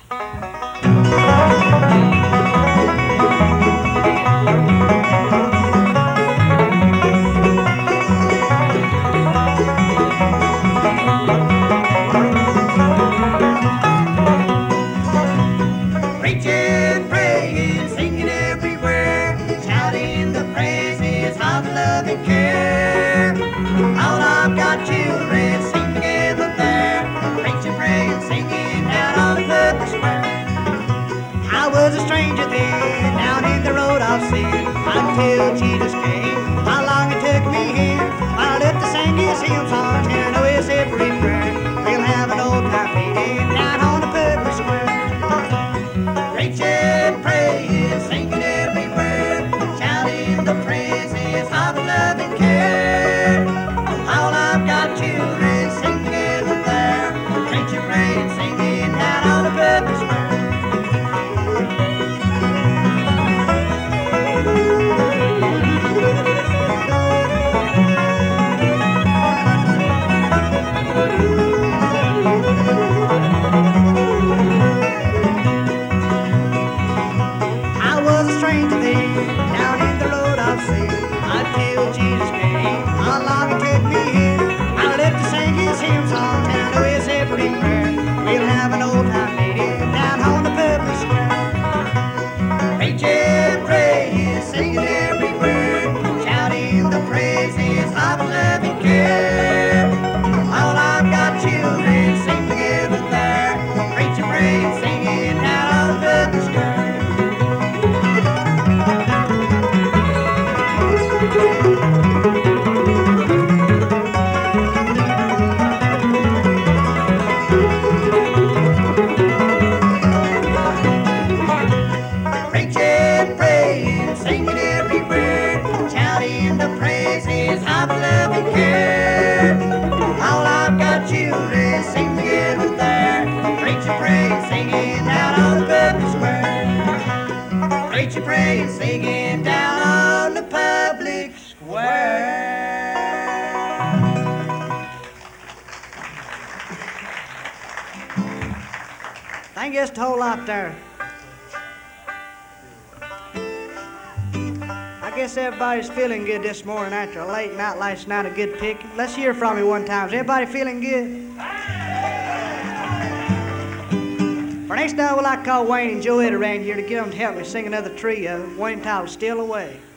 Preaching, praying, singing everywhere, shouting the praises of love and care. All I've got children sing together there, preaching, praying, singing down on the public square. I was a stranger then, down in the road of sin, until Jesus came. How long it took me here, while I looked to sing his hymn songs, and I know his every prayer. We'll have an old time meeting down on the public square. Preaching, praying, singing everywhere, shouting the praises of love and care. All I've got children sing together there, preaching, praying, singing down on the public square. I was a stranger then, down in the road of sin, until Jesus came. How long it took me here, I lived to sing his hymn songs, and I know his every prayer. We'll have an old time meeting down on the public square. Preaching, praying, singing everywhere, shouting the praises of love and care. All I've got children sing together there, preaching, praying, singing down on the public square. Preaching, praying, singing everywhere, shouting the praises of love and care. All I've got children sing together there, preaching, praying, singing down on the public square. Preaching, praying, singing down on the public square. I guess the whole lot there. I guess everybody's feeling good this morning after a late night last night, a good pick. Let's hear from you one time. Is everybody feeling good? For next time, we'll like to call Wayne and Joette around here to get them to help me sing another trio. Wayne entitled Still Away.